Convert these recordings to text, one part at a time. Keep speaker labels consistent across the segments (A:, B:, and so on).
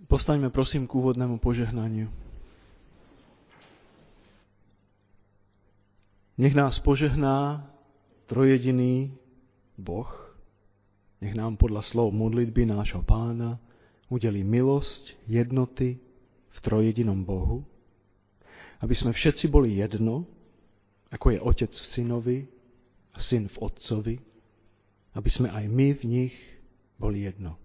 A: Postaňme prosím k úvodnému požehnaniu. Nech nás požehná trojjediný Boh, nech nám podľa slov modlitby nášho Pána udelí milosť jednoty v trojjedinom Bohu, aby sme všetci boli jedno, ako je Otec v Synovi a Syn v Otcovi, aby sme aj my v nich boli jedno.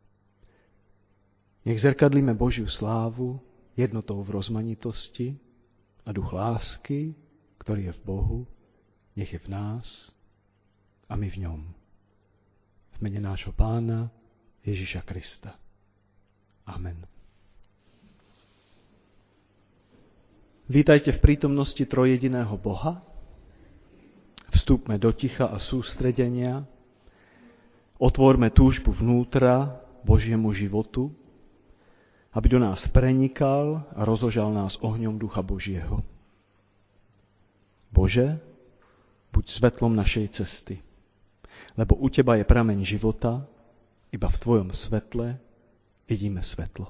A: Nech zrkadlíme Božiu slávu jednotou v rozmanitosti a duch lásky, ktorý je v Bohu, nech je v nás a my v ňom. V mene nášho Pána Ježiša Krista. Amen. Vítajte v prítomnosti trojjediného Boha. Vstúpme do ticha a sústredenia. Otvorme túžbu vnútra Božiemu životu, aby do nás prenikal a rozožal nás ohňom Ducha Božieho. Bože, buď svetlom našej cesty, lebo u Teba je prameň života, iba v Tvojom svetle vidíme svetlo.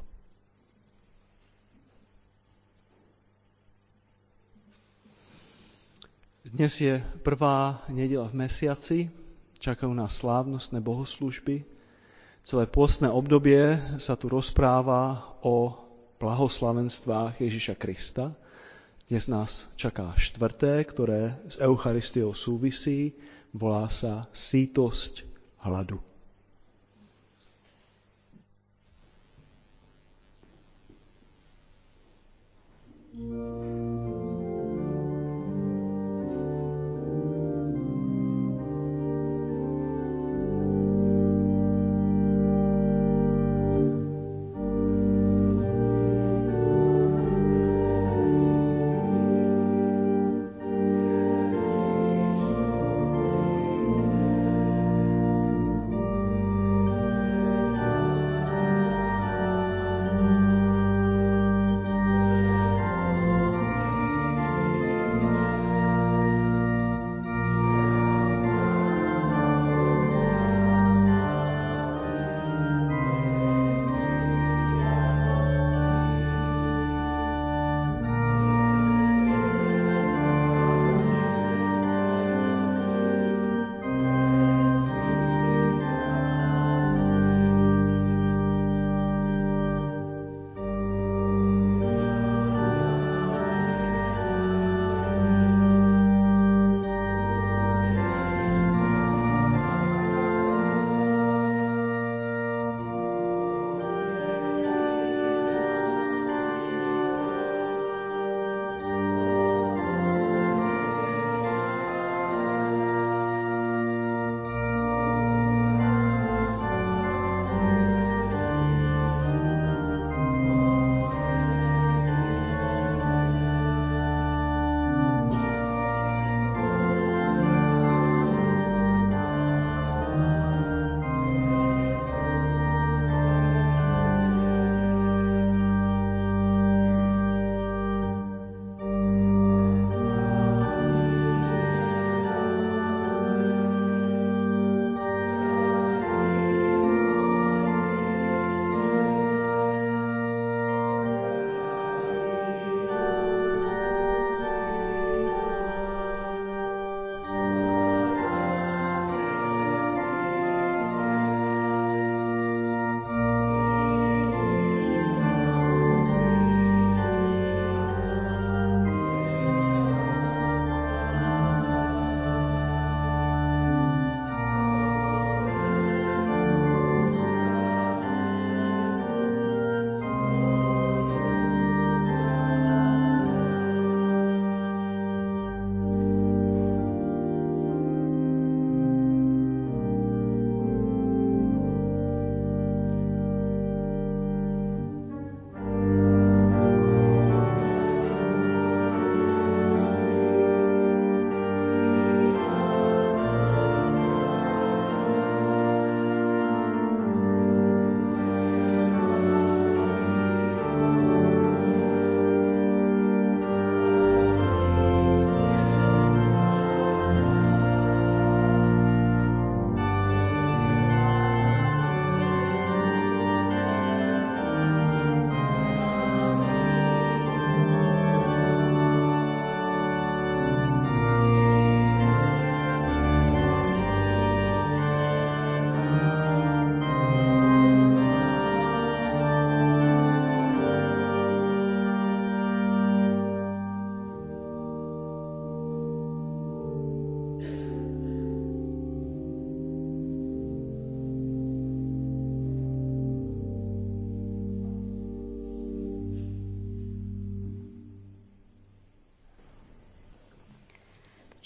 A: Dnes je prvá nedeľa v mesiaci, čakajú nás slávnostné bohoslužby. Celé pôstne obdobie sa tu rozpráva o blahoslavenstvách Ježiša Krista. Dnes nás čaká štvrté, ktoré s Eucharistiou súvisí, volá sa sítosť hladu.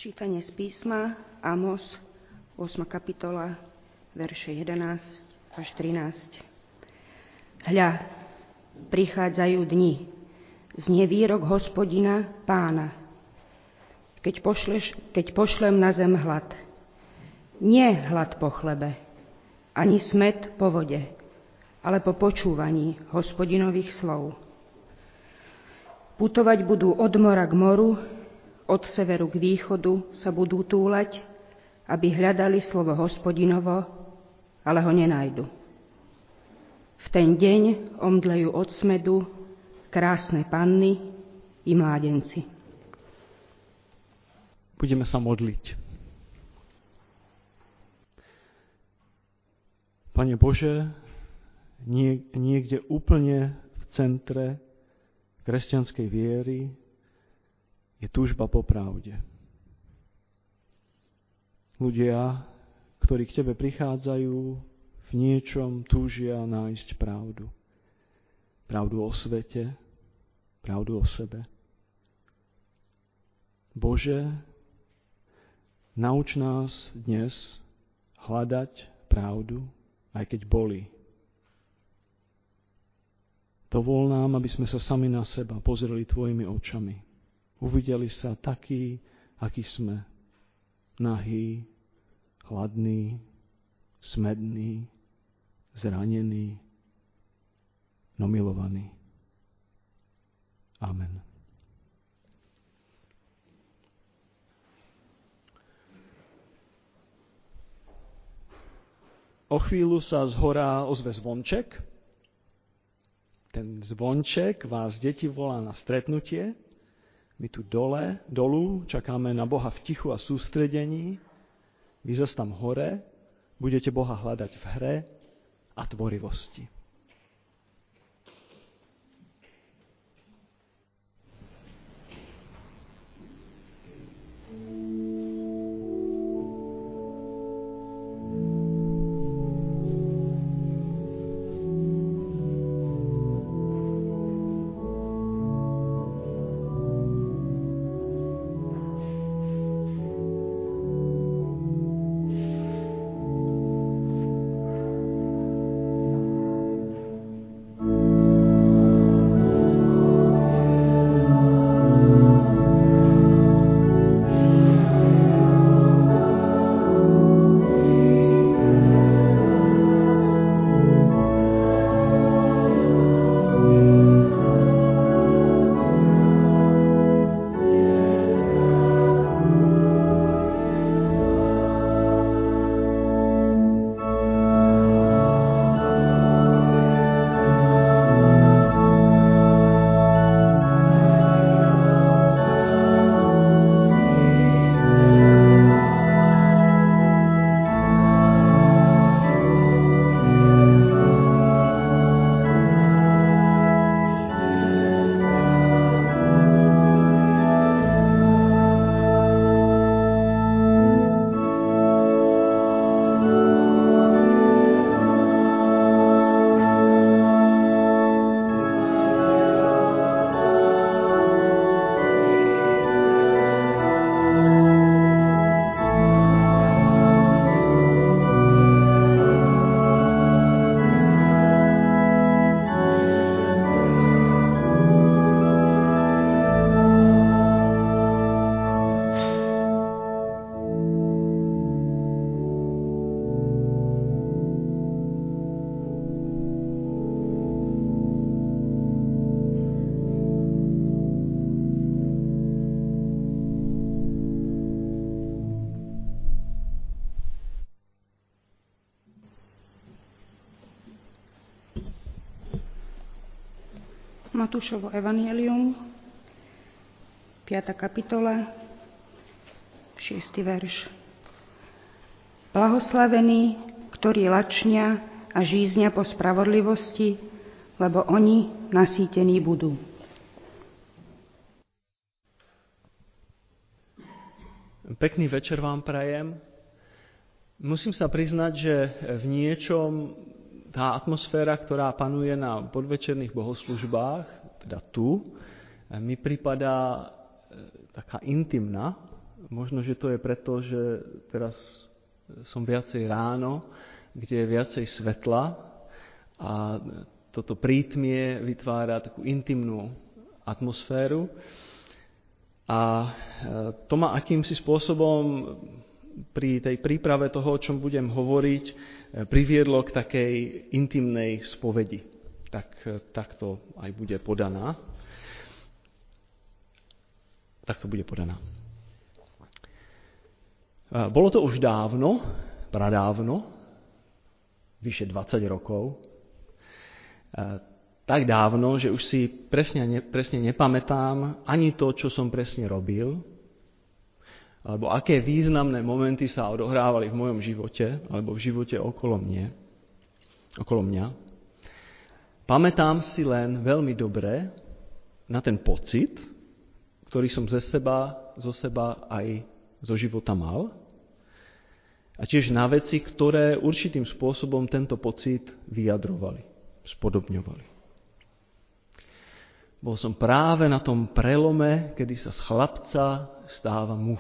B: Čítanie z písma Amos, 8. kapitola, verše 11 až 13. Hľa, prichádzajú dni, znie výrok Hospodina, Pána. Keď pošlem na zem hlad. Nie hlad po chlebe, ani smäd po vode, ale po počúvaní Hospodinových slov. Putovať budú od mora k moru, od severu k východu sa budú túlať, aby hľadali slovo Hospodinovo, ale ho nenájdu. V ten deň omdlejú od smedu krásne panny i mládenci.
A: Budeme sa modliť. Pane Bože, niekde úplne v centre kresťanskej viery je túžba po pravde. Ľudia, ktorí k Tebe prichádzajú, v niečom túžia nájsť pravdu. Pravdu o svete, pravdu o sebe. Bože, nauč nás dnes hľadať pravdu, aj keď bolí. Dovol nám, aby sme sa sami na seba pozreli Tvojimi očami. Uvideli sa takí, akí sme. Nahý, hladný, smedný, zranený, no milovaný. Amen. O chvíľu sa zhora ozve zvonček. Ten zvonček vás, deti, volá na stretnutie. My tu dolu čakáme na Boha v tichu a sústredení. Vy zas tam hore budete Boha hľadať v hre a tvorivosti.
B: Matúšovo evanjelium, 5. kapitola, 6. verš. Blahoslavení, ktorí lačnia a žíznia po spravodlivosti, lebo oni nasýtení budú.
A: Pekný večer vám prajem. Musím sa priznať, že v niečom tá atmosféra, ktorá panuje na podvečerných bohoslužbách, teda tu, mi pripadá taká intimná, Možno, že to je preto, že teraz som viacej ráno, kde je viacej svetla a toto prítmie vytvára takú intimnú atmosféru. A to ma akýmsi spôsobom pri tej príprave toho, o čom budem hovoriť, priviedlo k takej intimnej spovedi. Tak to aj bude podaná. Tak to bude podaná. Bolo to už dávno, pradávno, vyše 20 rokov. Tak dávno, že už si presne nepamätám ani to, čo som presne robil, alebo aké významné momenty sa odohrávali v mojom živote, alebo v živote okolo mňa. Pamätám si len veľmi dobre na ten pocit, ktorý som zo seba aj zo života mal, a tiež na veci, ktoré určitým spôsobom tento pocit vyjadrovali, spodobňovali. Bol som práve na tom prelome, kedy sa z chlapca stáva muž.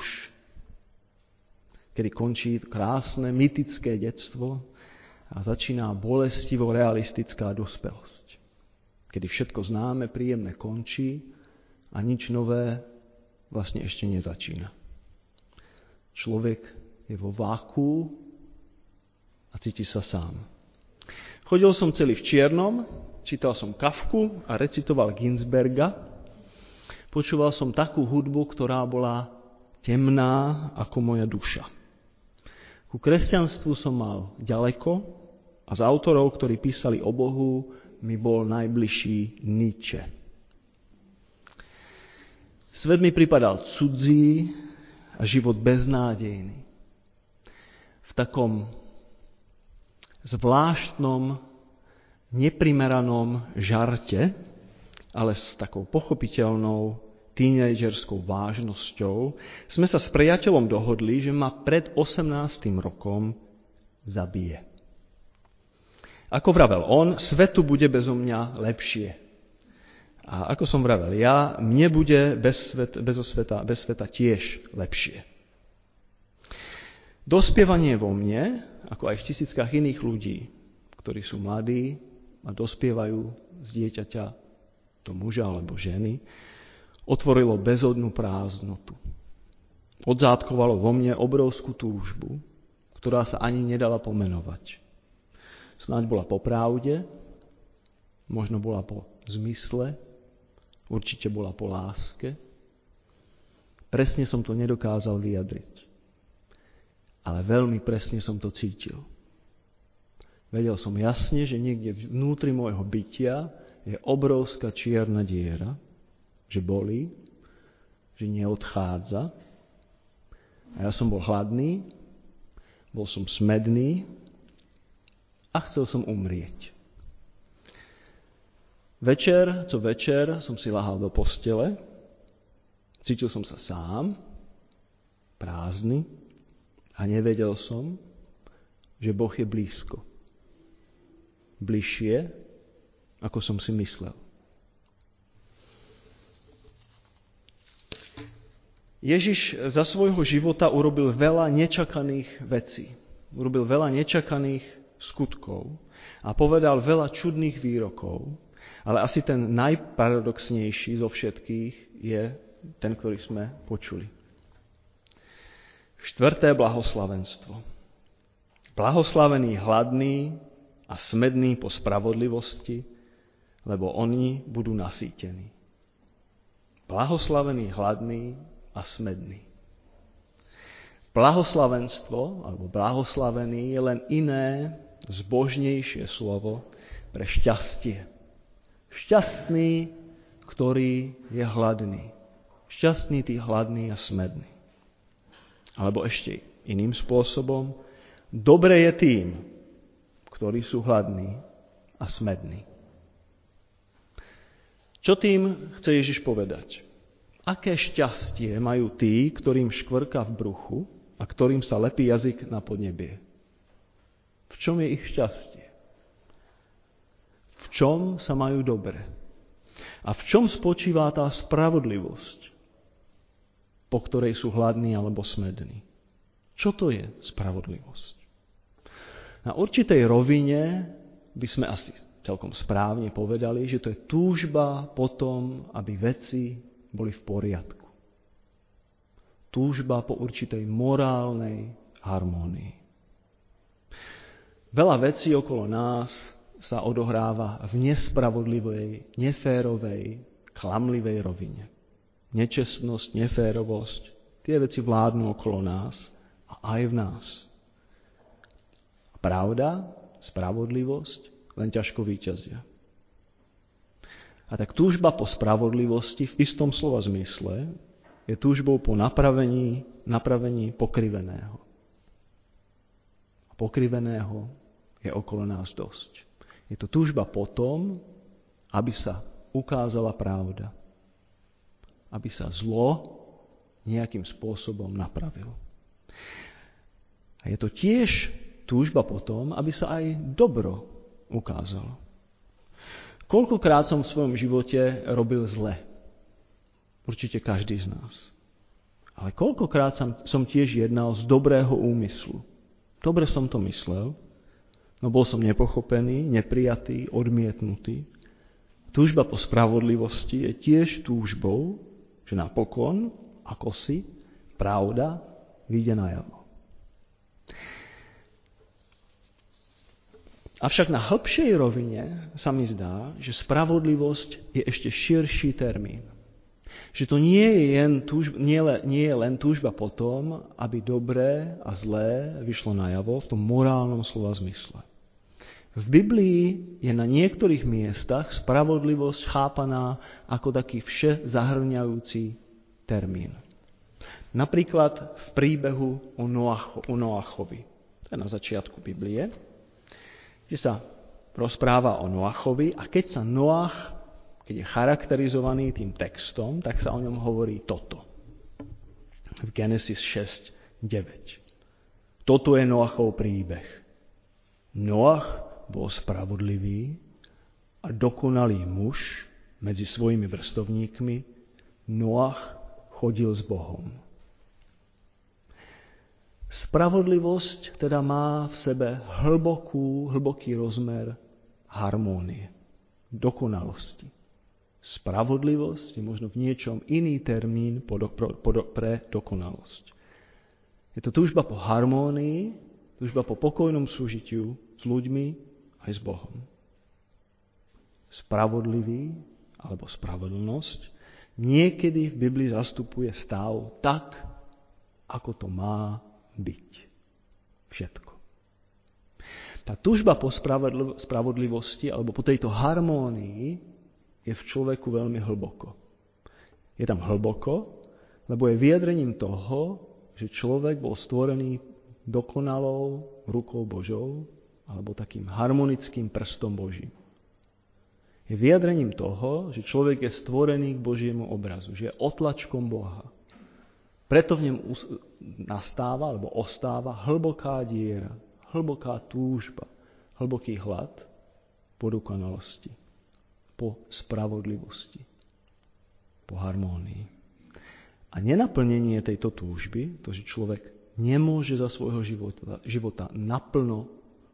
A: Kedy končí krásne, mytické detstvo a začína bolestivo realistická dospelosť. Kedy všetko známe, príjemné končí a nič nové vlastne ešte nezačína. Človek je vo vákuu a cíti sa sám. Chodil som celý v čiernom, čítal som Kafku a recitoval Ginsberga. Počúval som takú hudbu, ktorá bola temná ako moja duša. Ku kresťanstvu som mal ďaleko a z autorov, ktorí písali o Bohu, mi bol najbližší Nietzsche. Svet mi pripadal cudzí a život beznádejný. V takom zvláštnom, neprimeranom žarte, ale s takou pochopiteľnou tínedžerskou vážnosťou, sme sa s priateľom dohodli, že ma pred 18. rokom zabije. Ako vravel on, svetu bude bezo mňa lepšie. A ako som vravel ja, mne bude bez sveta tiež lepšie. Dospievanie vo mne, ako aj v tisíckach iných ľudí, ktorí sú mladí a dospievajú z dieťaťa do muža alebo ženy, otvorilo bezodnú prázdnotu. Odzátkovalo vo mne obrovskú túžbu, ktorá sa ani nedala pomenovať. Snáď bola po pravde, možno bola po zmysle, určite bola po láske. Presne som to nedokázal vyjadriť. Ale veľmi presne som to cítil. Vedel som jasne, že niekde vnútri môjho bytia je obrovská čierna diera, že bolí, že neodchádza. A ja som bol hladný, bol som smedný a chcel som umrieť. Večer co večer som si ľahal do postele, cítil som sa sám, prázdny, a nevedel som, že Boh je blízko. Bližšie, ako som si myslel. Ježiš za svojho života urobil veľa nečakaných vecí. Urobil veľa nečakaných skutkov a povedal veľa čudných výrokov, ale asi ten najparadoxnejší zo všetkých je ten, ktorý sme počuli. 4. blahoslavenstvo. Blahoslavení hladní a smední po spravodlivosti, lebo oni budú nasýtení. Blahoslavení hladní a smední. Blahoslavenstvo, alebo blahoslavený, je len iné, zbožnejšie slovo pre šťastie. Šťastný, ktorý je hladný. Šťastný, tí hladný a smedný. Alebo ešte iným spôsobom, dobre je tým, ktorí sú hladní a smední. Čo tým chce Ježiš povedať? Aké šťastie majú tí, ktorým škvrka v bruchu a ktorým sa lepí jazyk na podnebie? V čom je ich šťastie? V čom sa majú dobre? A v čom spočíva tá spravodlivosť? po ktorej sú hladní alebo smední. Čo to je spravodlivosť? Na určitej rovine by sme asi celkom správne povedali, že to je túžba po tom, aby veci boli v poriadku. Túžba po určitej morálnej harmónii. Veľa vecí okolo nás sa odohráva v nespravodlivej, neférovej, klamlivej rovine. Nečestnosť, neférovosť, tie veci vládnu okolo nás a aj v nás. Pravda, spravodlivosť len ťažko víťazia. A tak túžba po spravodlivosti v istom slova zmysle je túžbou po napravení pokriveného. A pokriveného je okolo nás dosť. Je to túžba po tom, aby sa ukázala pravda. Aby sa zlo nejakým spôsobom napravilo. A je to tiež túžba po tom, aby sa aj dobro ukázalo. Koľkokrát som v svojom živote robil zle? Určite každý z nás. Ale koľkokrát som tiež jednal z dobrého úmyslu. Dobre som to myslel, no bol som nepochopený, neprijatý, odmietnutý. Túžba po spravodlivosti je tiež túžbou, že napokon, ako si, pravda vyjde najavo. Avšak na hĺbšej rovine sa mi zdá, že spravodlivosť je ešte širší termín. Že to nie je len túžba po tom, aby dobré a zlé vyšlo najavo v tom morálnom slova zmysle. V Biblii je na niektorých miestach spravodlivosť chápaná ako taký všezahŕňajúci termín. Napríklad v príbehu o Noachovi. To je na začiatku Biblie, kde sa rozpráva o Noachovi a keď je charakterizovaný tým textom, tak sa o ňom hovorí toto. V Genesis 6:9. Toto je Noachov príbeh. Noach bol spravodlivý a dokonalý muž medzi svojimi vrstovníkmi. Noach chodil s Bohom. Spravodlivosť teda má v sebe hlboký rozmer harmónie, dokonalosti. Spravodlivosť je možno v niečom iný termín pre dokonalosť. Je to túžba po harmónii, túžba po pokojnom súžitiu s ľuďmi aj s Bohom. Spravodlivý alebo spravodlnosť niekedy v Biblii zastupuje stav tak, ako to má byť. Všetko. Tá túžba po spravodlivosti alebo po tejto harmónii je v človeku veľmi hlboko. Je tam hlboko, lebo je vyjadrením toho, že človek bol stvorený dokonalou rukou Božou alebo takým harmonickým prstom Božím. Je vyjadrením toho, že človek je stvorený k Božiemu obrazu, že je otlačkom Boha. Preto v ňom nastáva alebo ostáva hlboká diera, hlboká túžba, hlboký hlad po dokonalosti, po spravodlivosti, po harmónii. A nenaplnenie tejto túžby, to, že človek nemôže za svojho života naplno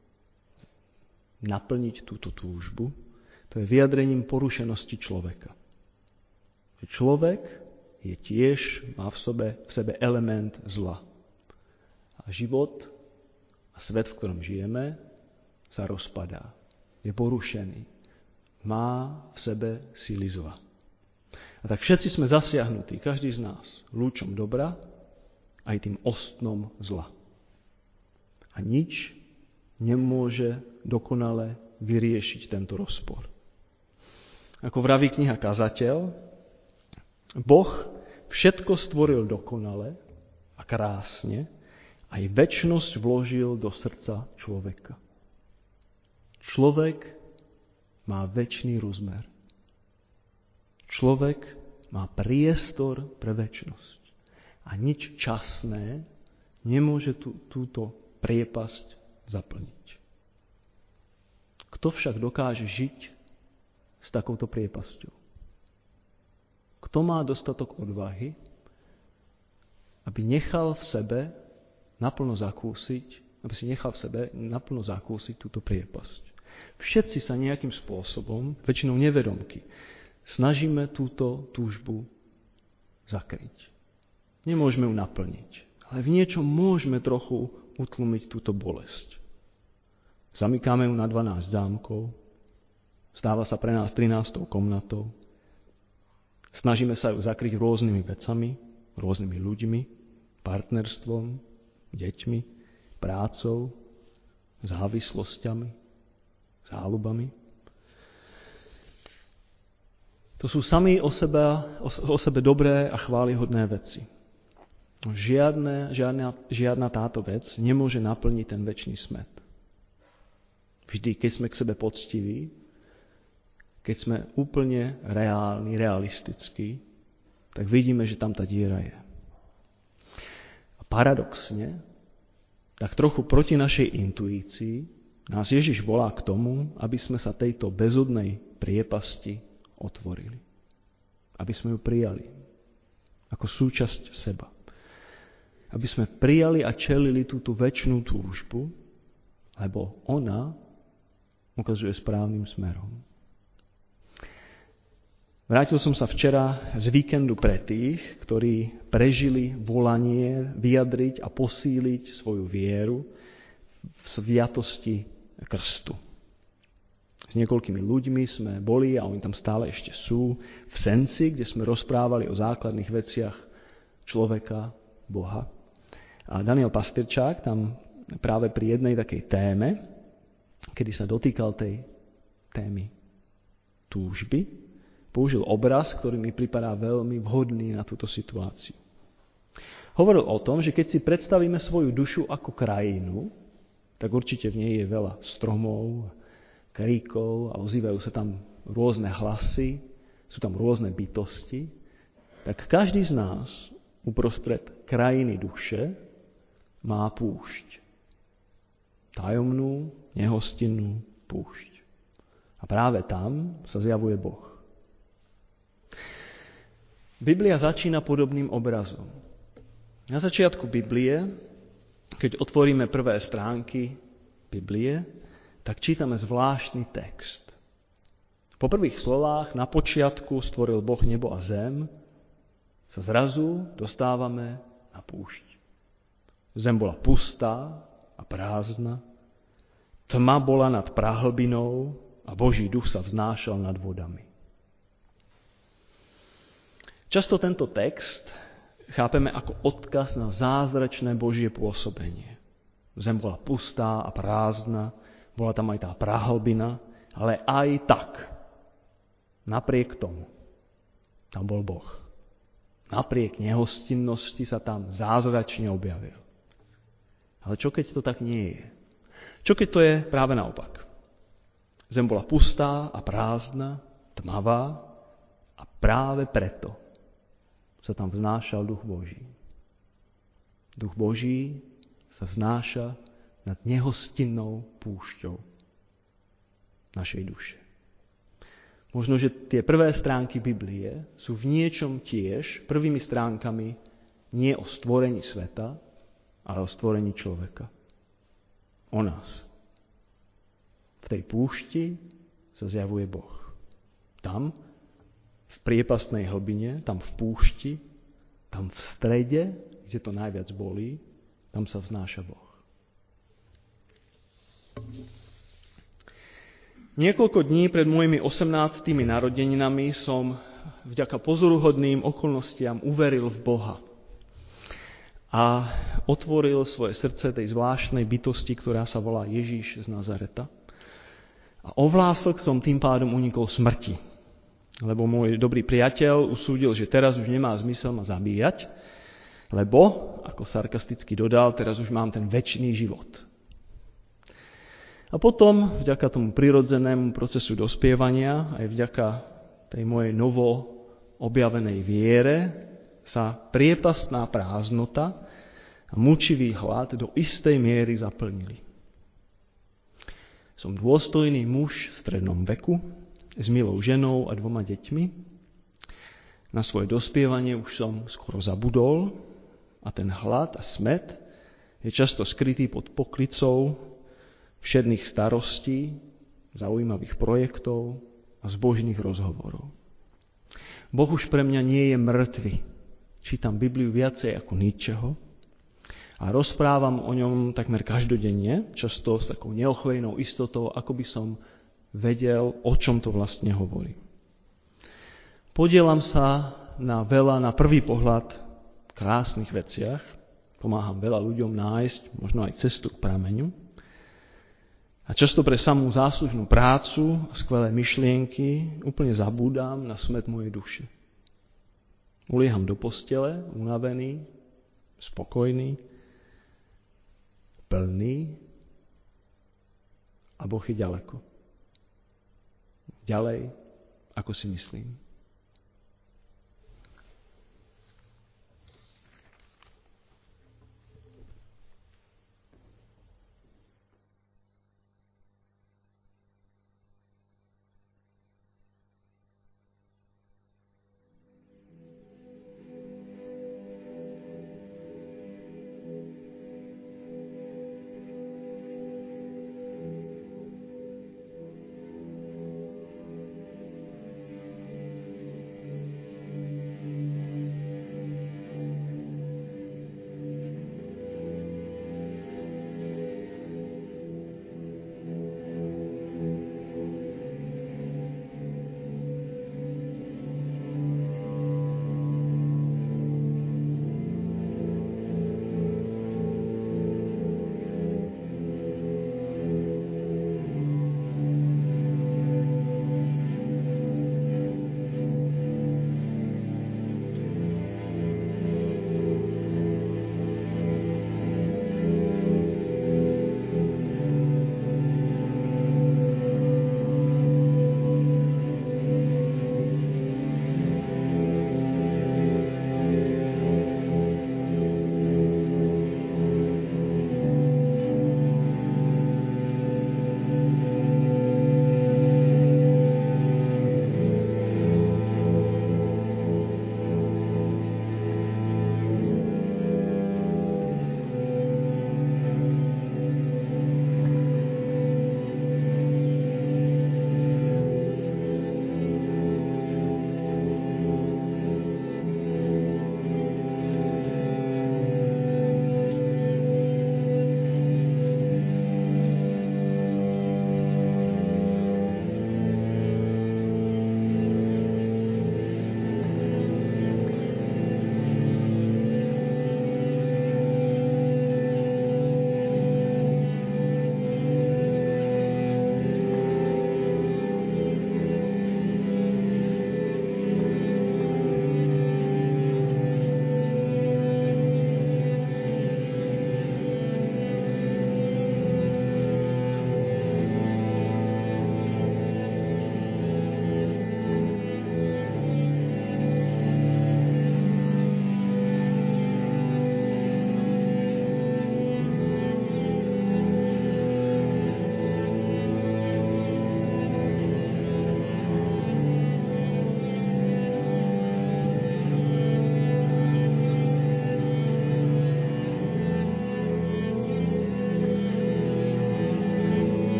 A: naplniť túto túžbu, to je vyjadrením porušenosti človeka. Že človek je tiež, má v sebe element zla. A život a svet, v ktorom žijeme, sa rozpadá. Je porušený. Má v sebe sily zla. A tak všetci sme zasiahnutí, každý z nás, lúčom dobra aj tým ostnom zla. A nič nemôže dokonale vyriešiť tento rozpor. Ako vraví kniha Kazateľ, Boh všetko stvoril dokonale a krásne, aj večnosť vložil do srdca človeka. Človek má večný rozmer. Človek má priestor pre večnosť. A nič časné nemôže túto priepasť zaplniť. Kto však dokáže žiť s takouto priepasťou? Kto má dostatok odvahy aby nechal v sebe naplno zakúsiť, aby si nechal v sebe naplno zakúsiť túto priepasť. Všetci sa nejakým spôsobom, väčšinou nevedomky, snažíme túto túžbu zakryť. Nemôžeme ju naplniť, ale v niečom môžeme trochu utlmiť túto bolesť. Zamykáme ju na 12 zámkov, stáva sa pre nás 13. komnatou, snažíme sa ju zakryť rôznymi vecami, rôznymi ľuďmi, partnerstvom, deťmi, prácou, závislosťami, záľubami. To sú sami o sebe dobré a chválihodné veci. Žiadna táto vec nemôže naplniť ten večný smäd. Vždy, keď sme k sebe poctiví, keď sme úplne reálni, realistickí, tak vidíme, že tam tá diera je. A paradoxne, tak trochu proti našej intuícii, nás Ježiš volá k tomu, aby sme sa tejto bezodnej priepasti otvorili. Aby sme ju prijali ako súčasť seba. Aby sme prijali a čelili túto večnú túžbu, lebo ona ukazuje správnym smerom. Vrátil som sa včera z víkendu pre tých, ktorí prežili volanie vyjadriť a posíliť svoju vieru v sviatosti krstu. S niekoľkými ľuďmi sme boli, a oni tam stále ešte sú, v Senci, kde sme rozprávali o základných veciach človeka, Boha. A Daniel Pastyrčák tam práve pri jednej takej téme, kedy sa dotýkal tej témy túžby, použil obraz, ktorý mi pripadá veľmi vhodný na túto situáciu. Hovoril o tom, že keď si predstavíme svoju dušu ako krajinu, tak určite v nej je veľa stromov, kríkov a ozývajú sa tam rôzne hlasy, sú tam rôzne bytosti, tak každý z nás uprostred krajiny duše má púšť. Tajomnú, nehostinnú púšť. A práve tam sa zjavuje Boh. Biblia začína podobným obrazom. Na začiatku Biblie, keď otvoríme prvé stránky Biblie, tak čítame zvláštny text. Po prvých slovách, na počiatku stvoril Boh nebo a zem, sa zrazu dostávame na púšť. Zem bola pustá a prázdna, tma bola nad prahlbinou a Boží duch sa vznášal nad vodami. Často tento text chápeme ako odkaz na zázračné Božie pôsobenie. Zem bola pustá a prázdna, bola tam aj tá prahlbina, ale aj tak, napriek tomu, tam bol Boh. Napriek nehostinnosti sa tam zázračne objavil. Ale čo keď to tak nie je? Čo keď to je práve naopak? Zem bola pustá a prázdna, tmavá a práve preto sa tam vznášal Duch Boží. Duch Boží sa vznáša nad nehostinnou púšťou našej duše. Možno, že tie prvé stránky Biblie sú v niečom tiež prvými stránkami nie o stvorení sveta, ale o stvorení človeka. O nás. V tej púšti sa zjavuje Boh. Tam, v priepastnej hlbine, tam v púšti, tam v strede, kde to najviac bolí, tam sa vznáša Boh. Niekoľko dní pred mojimi 18. narodeninami som vďaka pozoruhodným okolnostiam uveril v Boha a otvoril svoje srdce tej zvláštnej bytosti, ktorá sa volá Ježíš z Nazareta. A ovlások som tým pádom unikol smrti, lebo môj dobrý priateľ usúdil, že teraz už nemá zmysel ma zabíjať, lebo, ako sarkasticky dodal, teraz už mám ten večný život. A potom, vďaka tomu prirodzenému procesu dospievania, aj vďaka tej mojej novo objavenej viere, sa priepastná prázdnota a mučivý hlad do istej miery zaplnili. Som dôstojný muž v strednom veku, s milou ženou a 2 deťmi. Na svoje dospievanie už som skoro zabudol A ten hlad a smäd je často skrytý pod poklicou všedných starostí, zaujímavých projektov a zbožných rozhovorov. Boh už pre mňa nie je mŕtvy. Čítam Bibliu viacej ako ničeho a rozprávam o ňom takmer každodenne, často s takou neochvejnou istotou, ako by som vedel, o čom to vlastne hovorí. Podielam sa na veľa, na prvý pohľad, krásnych veciach. Pomáham veľa ľuďom nájsť možno aj cestu k prameňu. A často pre samú záslužnú prácu a skvelé myšlienky úplne zabúdam na smäd mojej duše. Ulieham do postele, unavený, spokojný, plný a Boh je ďaleko. Ďalej, ako si myslím.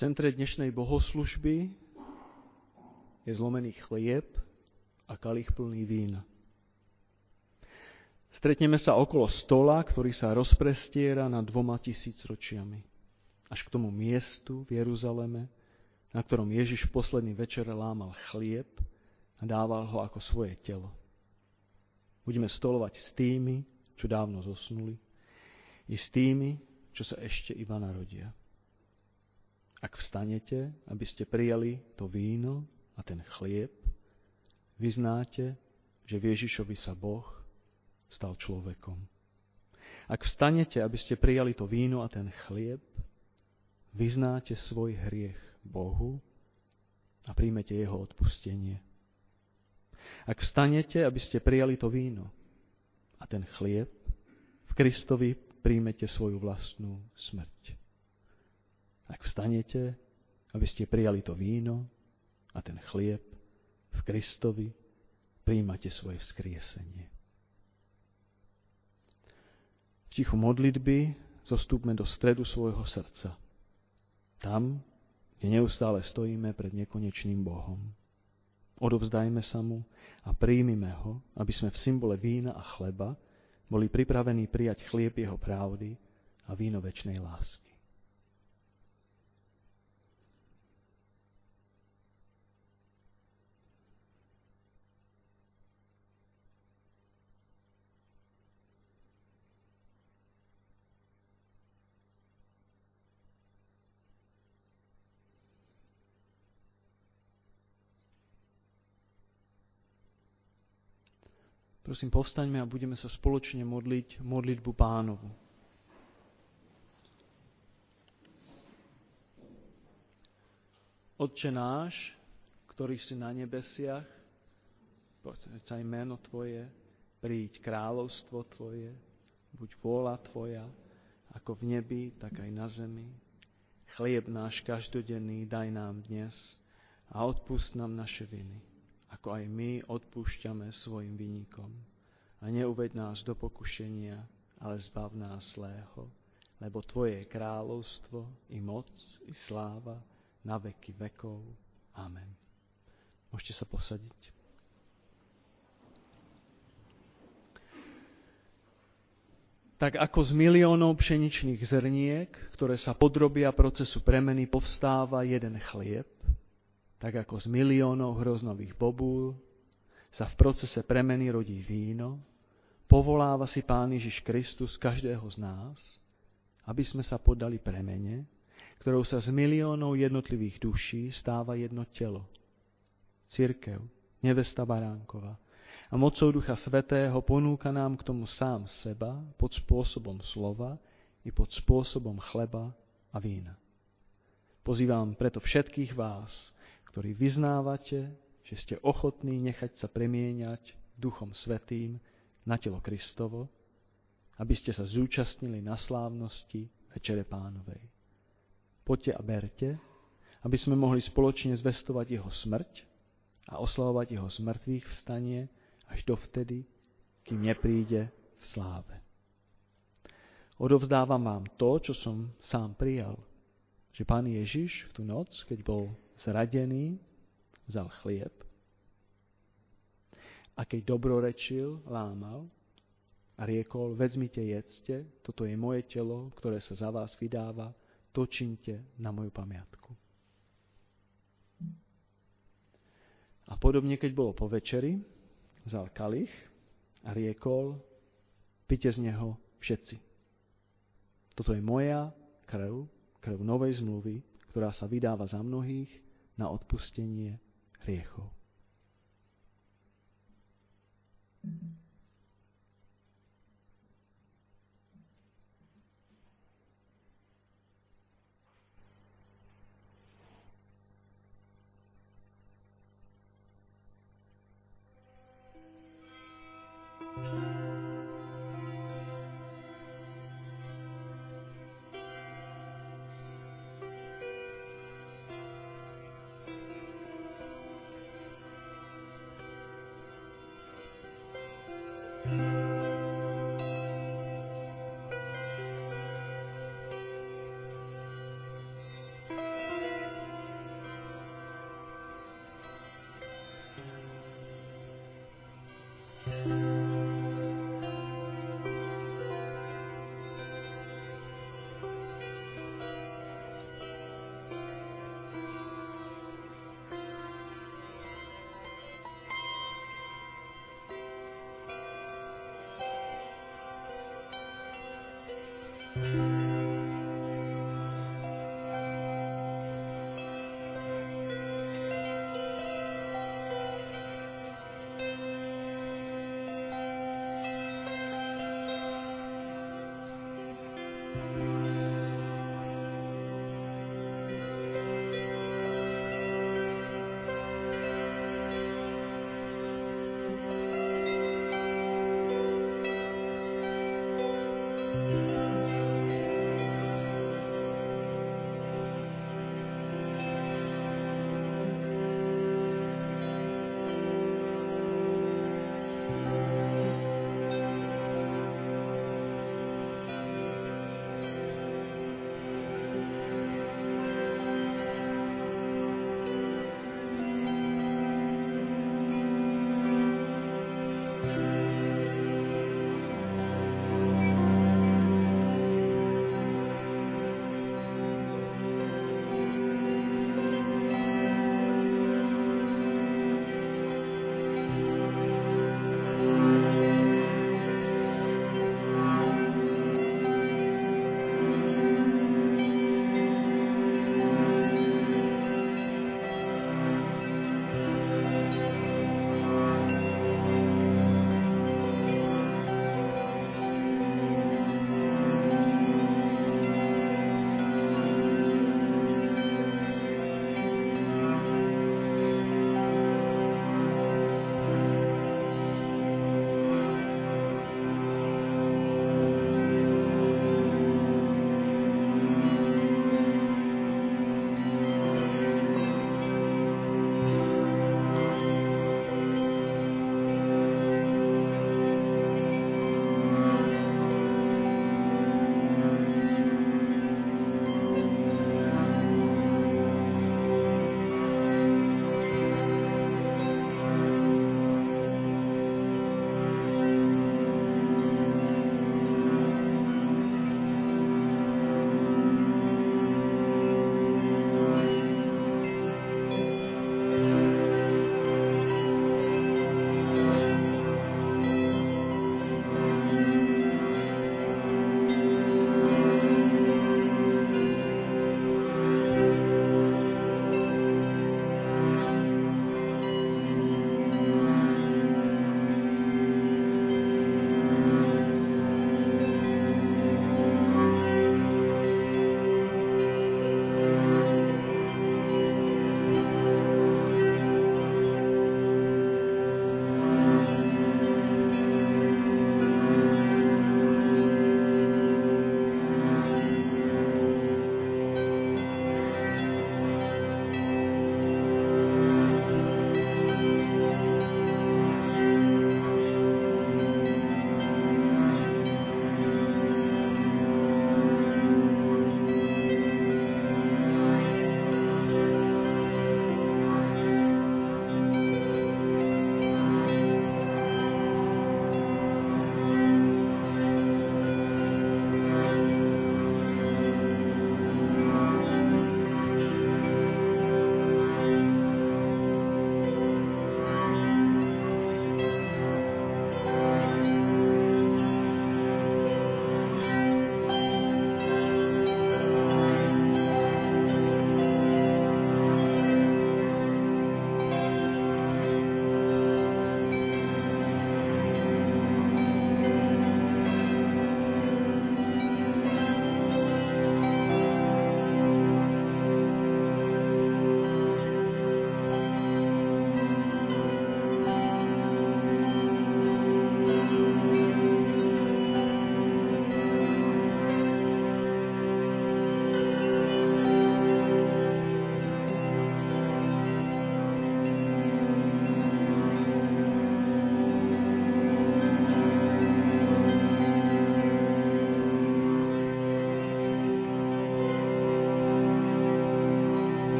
A: centre dnešnej bohoslužby je zlomený chlieb a kalich plný vína. Stretneme sa okolo stola, ktorý sa rozprestiera nad 2000 ročiami. Až k tomu miestu v Jeruzaleme, na ktorom Ježiš v posledný večer lámal chlieb a dával ho ako svoje telo. Budeme stolovať s tými, čo dávno zosnuli, i s tými, čo sa ešte iba narodia. Ak vstanete, aby ste prijali to víno a ten chlieb, vyznáte, že v Ježišovi sa Boh stal človekom. Ak vstanete, aby ste prijali to víno a ten chlieb, vyznáte svoj hriech Bohu a príjmete jeho odpustenie. Ak vstanete, aby ste prijali to víno a ten chlieb, v Kristovi príjmete svoju vlastnú smrť. Ak vstanete, aby ste prijali to víno a ten chlieb, v Kristovi príjmate svoje vzkriesenie. V tichu modlitby zostúpme do stredu svojho srdca. Tam, kde neustále stojíme pred nekonečným Bohom. Odovzdajme sa mu a príjmime ho, aby sme v symbole vína a chleba boli pripravení prijať chlieb jeho pravdy a víno večnej lásky. Prosím, povstaňme a budeme sa spoločne modliť modlitbu Pánovu. Otče náš, ktorý si na nebesiach, poď meno Tvoje, príď kráľovstvo Tvoje, buď vôľa Tvoja, ako v nebi, tak aj na zemi. Chlieb náš každodenný daj nám dnes a odpusť nám naše viny, ako aj my odpúšťame svojim vinníkom. A neuveď nás do pokušenia, ale zbav nás zlého, lebo Tvoje je kráľovstvo, i moc, i sláva, na veky vekov. Amen. Môžete sa posadiť. Tak ako z miliónov pšeničných zrniek, ktoré sa podrobia procesu premeny, povstáva jeden chlieb, tak ako z miliónov hroznových bobúl sa v procese premeny rodí víno, povoláva si Pán Ježiš Kristus každého z nás, aby sme sa podali premene, ktorou sa z miliónov jednotlivých duší stáva jedno telo. Cirkev, nevesta Baránkova. A mocou Ducha Svätého ponúka nám k tomu sám seba pod spôsobom slova i pod spôsobom chleba a vína. Pozývam preto všetkých vás, ktorí vyznávate, že ste ochotní nechať sa premieňať Duchom Svätým na telo Kristovo, aby ste sa zúčastnili na slávnosti Večere Pánovej. Poďte a berte, aby sme mohli spoločne zvestovať jeho smrť a oslavovať jeho zmrtvých vstanie až dovtedy, kým nepríde v sláve. Odovzdávam vám to, čo som sám prijal, že Pán Ježiš v tú noc, keď bol zradený, vzal chlieb a keď dobrorečil, lámal a riekol: vezmite, jedzte, toto je moje telo, ktoré sa za vás vydáva, to čiňte na moju pamiatku. A podobne, keď bolo po večeri, vzal kalich a riekol: pite z neho všetci. Toto je moja krv novej zmluvy, ktorá sa vydáva za mnohých na odpustenie hriechov.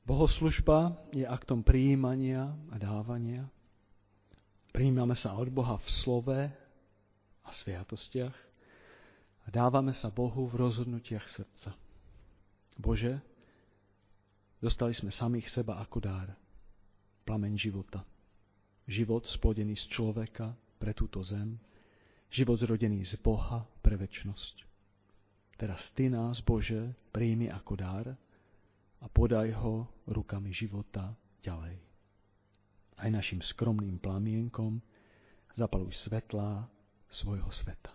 A: Bohoslužba je aktom prijímania a dávania. Prijímame sa od Boha v slove a sviatostiach a dávame sa Bohu v rozhodnutiach srdca. Bože, dostali sme samých seba ako dár, plameň života. Život splodený z človeka pre túto zem, život zrodený z Boha pre večnosť. Teraz Ty nás, Bože, príjmi ako dár a podaj ho rukami života ďalej. Aj našim skromným plamienkom zapaluj svetlá svojho sveta.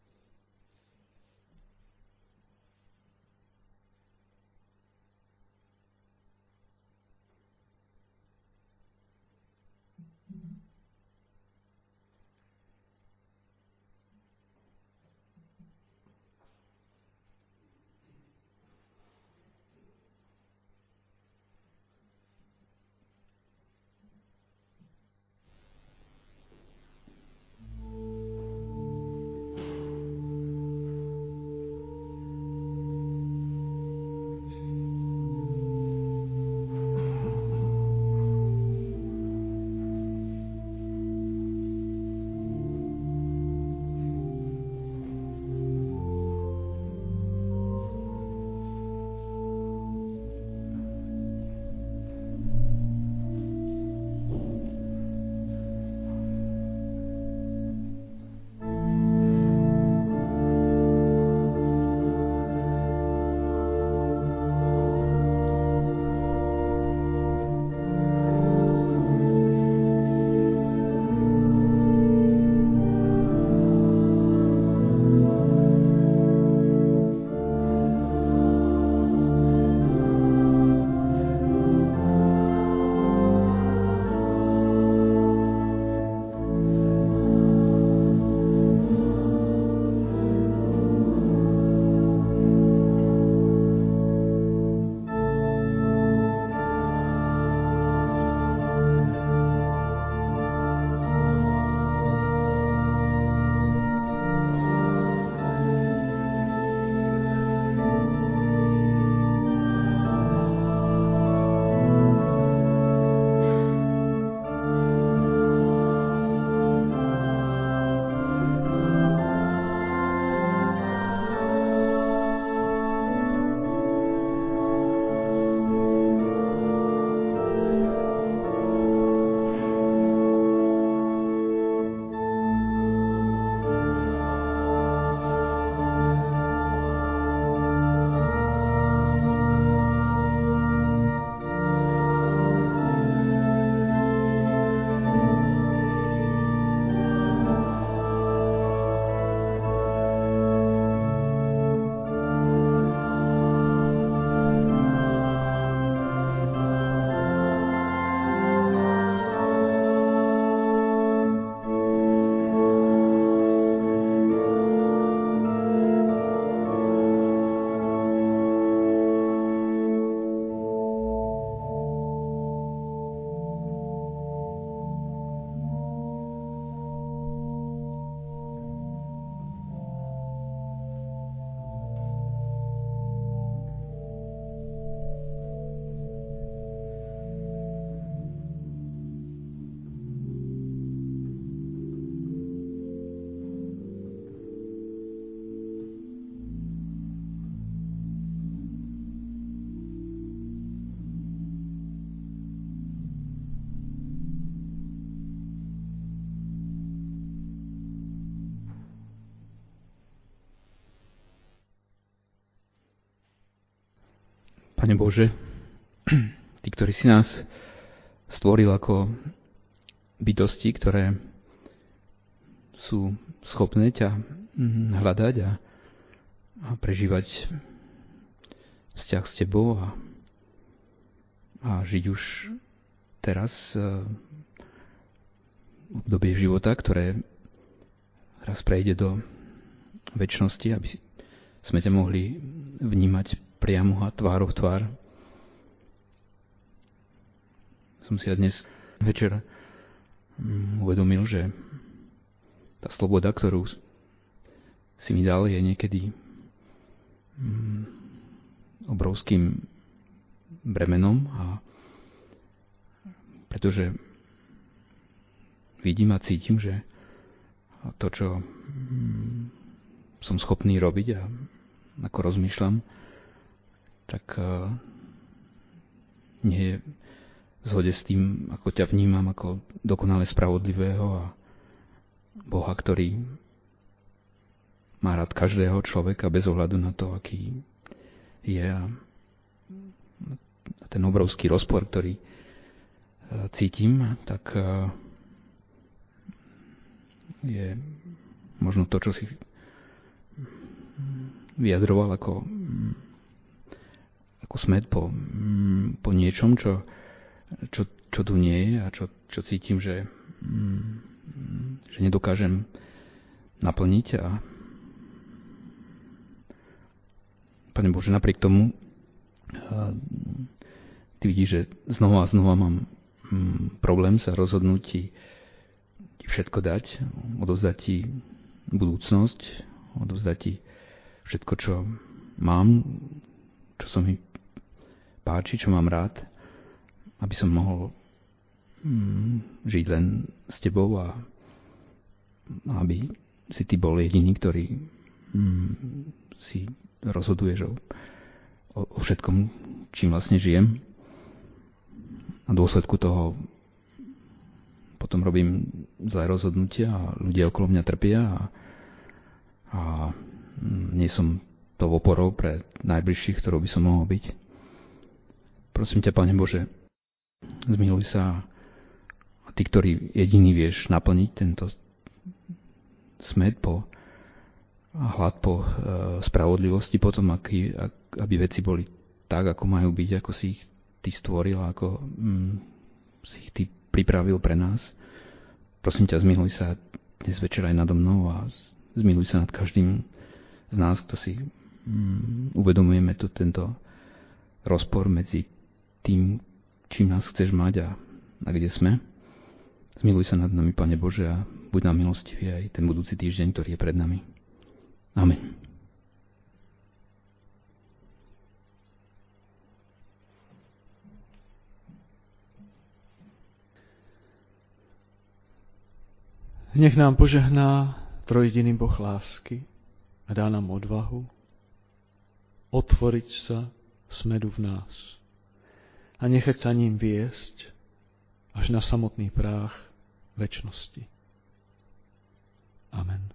C: Pane Bože, Ty, ktorý si nás stvoril ako bytosti, ktoré sú schopné ťa hľadať a prežívať vzťah s Tebou a žiť už teraz obdobie života, ktoré raz prejde do večnosti, aby sme ťa mohli vnímať priamo a tvárou v tvár. Som si dnes večer uvedomil, že tá sloboda, ktorú si mi dal, je niekedy obrovským bremenom, a pretože vidím a cítim, že to, čo som schopný robiť a ako rozmýšľam, tak nie je v zhode s tým, ako ťa vnímam ako dokonale spravodlivého a Boha, ktorý má rád každého človeka bez ohľadu na to, aký je. A ten obrovský rozpor, ktorý cítim, tak je možno to, čo si vyjadroval ako smäd po niečom, čo tu nie je a čo cítim, že nedokážem naplniť. A Pane Bože, napriek tomu Ty vidíš, že znova a znova mám problém sa rozhodnúť Ti všetko dať, odovzdať Ti budúcnosť, odovzdať Ti všetko, čo mám, čo sa mi páči, čo mám rád, aby som mohol žiť len s Tebou a aby si Ty bol jediný, ktorý si rozhoduješ o všetkom, čím vlastne žijem. A v dôsledku toho potom robím zlé rozhodnutia a ľudia okolo mňa trpia a nie som tou oporou pre najbližších, ktorou by som mohol byť. Prosím ťa, Pane Bože, zmiluj sa a Ty, ktorý jediný vieš naplniť tento smäd a hlad po spravodlivosti, potom aby veci boli tak, ako majú byť, ako si ich Ty stvoril, ako si ich Ty pripravil pre nás. Prosím ťa, zmiluj sa dnes večer aj nado mnou a zmiluj sa nad každým z nás, kto si uvedomujeme tento rozpor medzi tým, čím nás chceš mať a kde sme. Zmiluj sa nad nami, Pane Bože, a buď nám milostivý aj ten budúci týždeň, ktorý je pred nami. Amen.
A: Nech nám požehná trojjediný Boh lásky a dá nám odvahu otvoriť sa smedu v nás a nechať sa ním viesť až na samotný práh večnosti. Amen.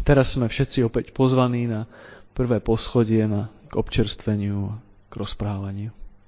A: Teraz sme všetci opäť pozvaní na prvé poschodie k občerstveniu a k rozprávaniu.